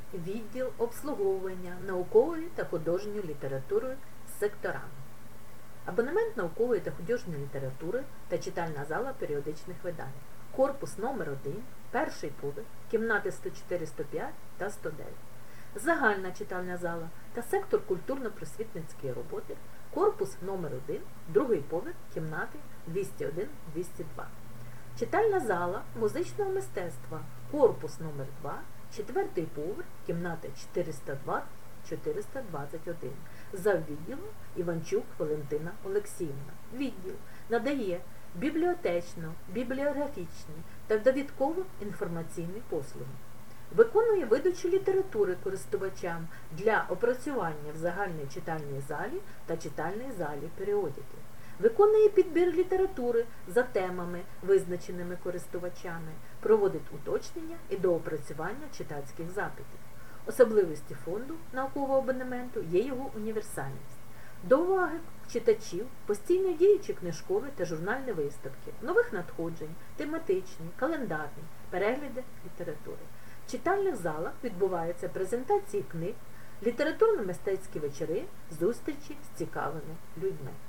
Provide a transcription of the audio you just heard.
відділ обслуговування наукової та художньої літератури з секторами. Абонемент наукової та художньої літератури та читальна зала періодичних видань. Корпус номер 1, перший поверх, кімнати 104-105 та 109. Загальна читальна зала та сектор культурно-просвітницької роботи. Корпус номер 1, другий поверх, кімнати 201-202. Читальна зала музичного мистецтва. Корпус номер 2, четвертий поверх, кімнати 420-421. За відділом Іванчук Валентина Олексіївна. Відділ надає бібліотечно, бібліографічні та довідково-інформаційні послуги. Виконує видачу літератури користувачам для опрацювання в загальній читальній залі та читальній залі періодики. Виконує підбір літератури за темами, визначеними користувачами, проводить уточнення і доопрацювання читацьких запитів. Особливості фонду наукового абонементу є його універсальність. До уваги читачів постійно діючі книжкові та журнальні виставки, нових надходжень, тематичні, календарні, перегляди літератури. В читальних залах відбуваються презентації книг, літературно-мистецькі вечори, зустрічі з цікавими людьми.